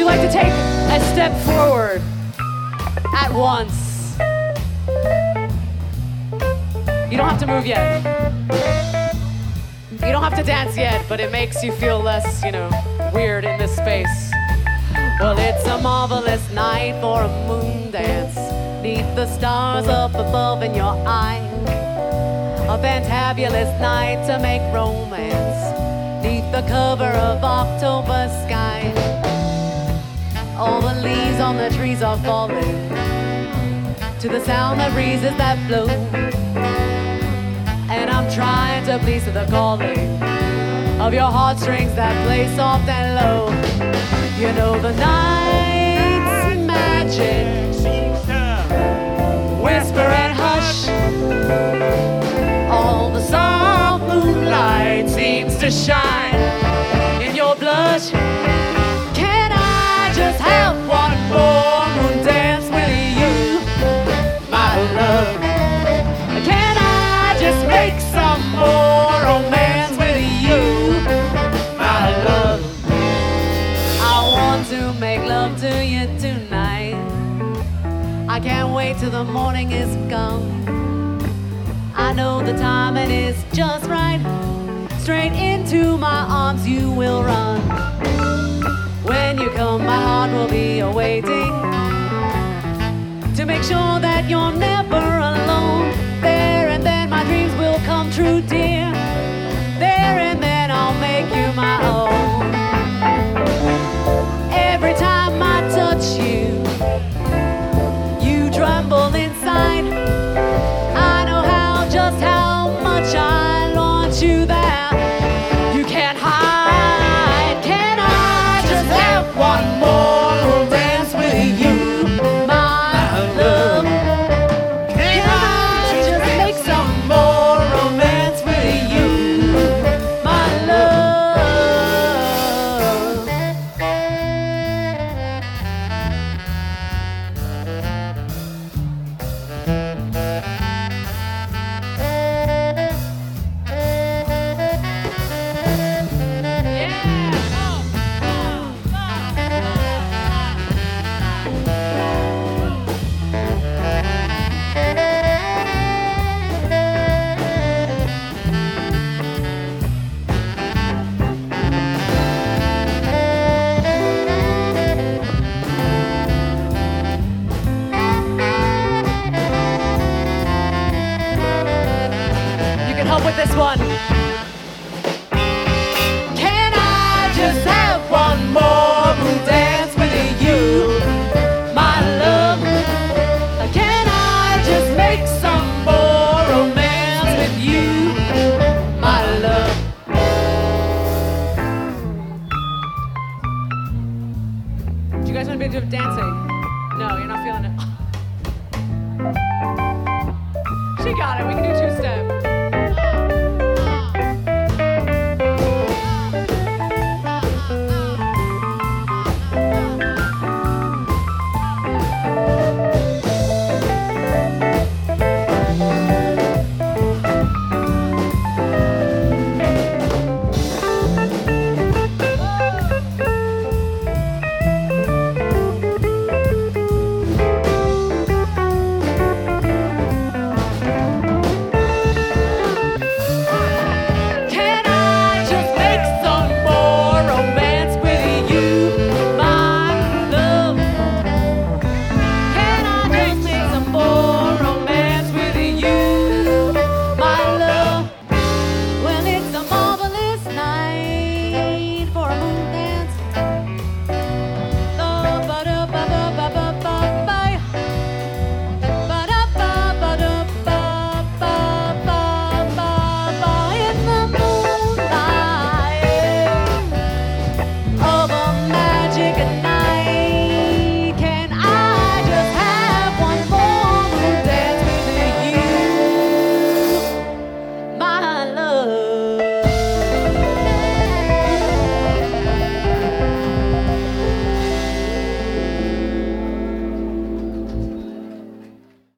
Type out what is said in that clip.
like to take a step forward at once? You don't have to move yet. You don't have to dance yet, but it makes you feel less, weird in this space. Well, it's a marvelous night for a moon dance, 'neath the stars up above in your eye. A fantabulous night to make romance, 'neath the cover of October sky. All the leaves on the trees are falling to the sound of breezes that blow, and I'm trying to please to the calling of your heartstrings that play soft and low. You know the night's magic seems to whisper and hush. All the soft moonlight seems to shine in your blush. Can I just have one more moon dance with you, my love? Can I just make some more romance with you, my love? I want to make love to you tonight. I can't wait till the morning is gone. I know the timing is just right. Straight into my arms you will run. When you come, my heart will be awaiting to make sure that you're never alone. There and then my dreams will come true, dear. There and then I'll make you my own. Every time I touch you, you tremble inside. I know just how much I want you there. You can't hide. Can I just have one more dance with you, my love? Can I just make some more romance with you, my love? Help with this one.